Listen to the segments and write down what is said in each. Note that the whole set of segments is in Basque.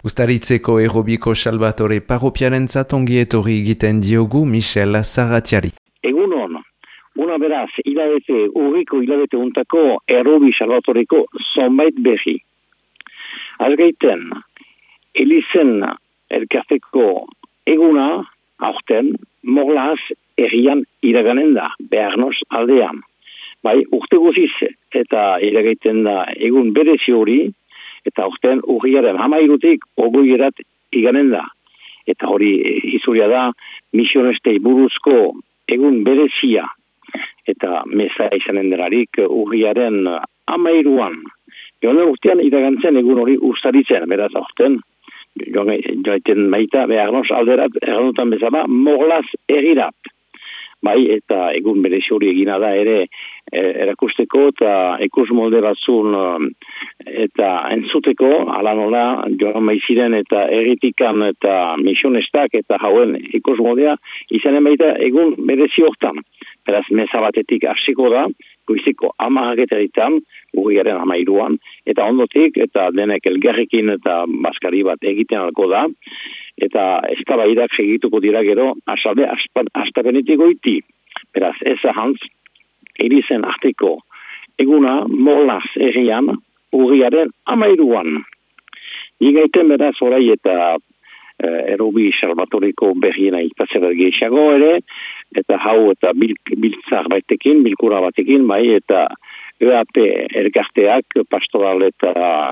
Ustaritzeko Errobiko Salvatore parropiarentzat ongi etorri egiten diogu Michel Sarratiari. Egunon, una beraz, urriko hilabete untako Errobi Salvatoreko zonbait berri. Azgaiten, Elizen elkarteko eguna, aurten, Morlaz herrian iraganen da, Bearnoz aldean. Bai, urte guziz eta iragaiten da egun berezi hori, eta aurten urriaren 13 ogoierat iganen da. Eta hori izuria da, misionestei buruzko egun berezia. Eta meza izanen delarik urriaren 13an. Joan urtean iragantzen egun hori ustaritzen, beraz aurten. Joaiten baita Bearnoz alderat, erranutan bezala, Morlaz herrirat. Bai, eta egun berezi hori egina da ere erakusteko eta ikus molde batzun eta entzuteko, ala nola, joan maiziren eta erritikan eta misionestak eta hauen ikus moldea izanen baita egun berezi hortan. Beraz, meza batetik hasiko da, goiziko 10 urriaren 13an, eta ondotik, eta denek elgarrekin eta baskari bat egiten alko da, eta eztabaidak segituko dira gero, asalde astapenetik goiti. Beraz, ez ahantz, Elizen arteko eguna Morlaz herrian urriaren 13an. Igaiten beraz orai eta Errobi Salvatoreko berriena ikatzera gehiago ere, eta hau eta biltzar batekin, bilkura batekin, bai, eta EAP elkarteak, pastoral eta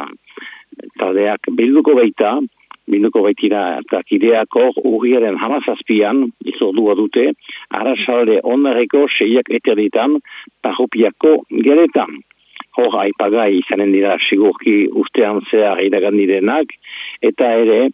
taldeak bilduko baitira eta kideako urriaren 17an, izordua dute, arratsalde ondareko 6 eterditan, parropiako geretan. Hor aipagai izanen dira sigurki ustean zehar iragan direnak, eta ere,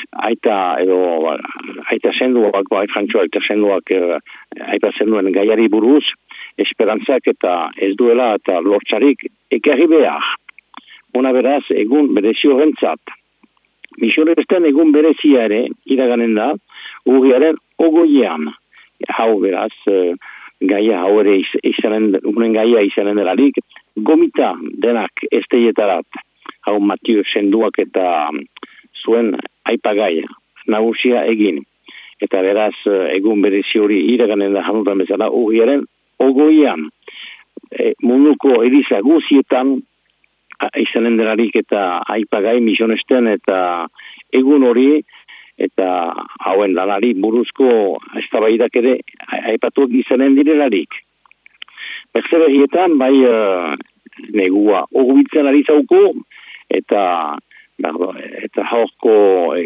aita senduak, aita senduak aipatzen duen gaiari buruz, esperantzak eta ez duela eta lortzarik ekarri behar. Una beraz, egun berezi horrentzat. Misionesten egun berezia ere iraganen da, urriaren 20an. Hau beraz, gaia hau ere izanen delarik, gomita denak esteietarat, hau Matio senduak eta zuen aipagai nagusia egin. Eta beraz, egun berezi hori iraganen da janutan bezala, urriaren 20an. Munduko eriza guzietan, izanen delarik eta aipagai misionesten eta egun hori eta hauen lanari buruzko eztabaidak ere aipatuak izanen direlarik. Berzeberrietan, bai negua ogubitzen ari zauko eta horko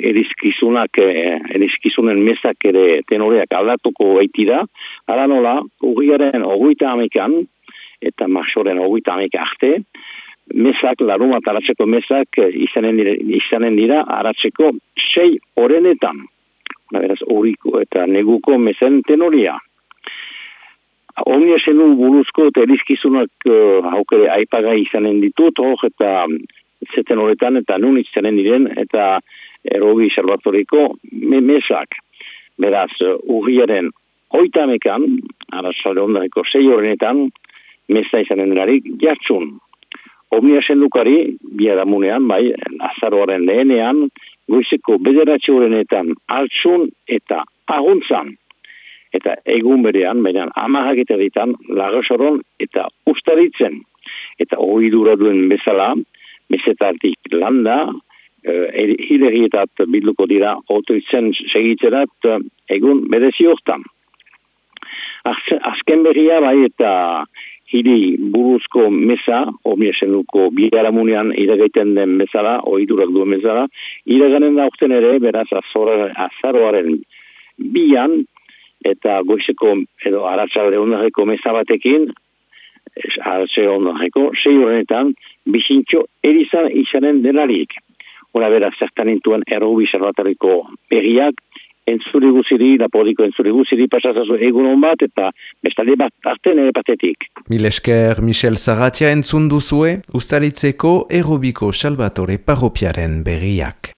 erizkizunen mesak ere tenoreak aldatuko baitira, ala nola, urriaren 30an eta marxoren 30 arte, mesak, larumat aratzeko mesak izanen dira aratzeko 6 orenetan. Beraz, horiko eta neguko mesen tenoria. Omnia zenu buruzko eta erizkizunak haukere aipagai izanen ditut, hor eta zeten horretan eta nun izanen diren eta Errobi Salvatoreko mesak. Beraz, urriaren 30an, aratzalde ondareko 6 orenetan, mesa izanen dirarik jartzun. Omnia sendukari, biadamunean, bai, azaroaren lehenean, goizeko 9 horrenetan altzun eta aguntzan. Eta egun berean, baina 10 ditan, Lagasoron eta Ustaritzen. Eta hori dura duen bezala, mesetatik landa, hilerrietat bilduko dira, otoitzen segitzerat egun berezi hortan. Azken berria, bai, eta hiri buruzko mesa, omiesenuko biharamunean iragaiten den bezala, ohidurak duen bezala, iraganen da urten ere, beraz azaroaren 2an, eta goizeko edo aratzalde ondareko mesa batekin, aratzalde ondareko 6 horrenetan, bizintxo erizan izanen delarik. Hora beraz, zertan intuen Errobi Salvatoreko berriak, entzuri guziri, lapodiko entzuri guziri, pasazazu egunon bat, eta bestalde bat arten ere patetik. Mil esker Michel Sarratia entzun duzue, Ustaritzeko Errobiko Salvatore parropiaren berriak.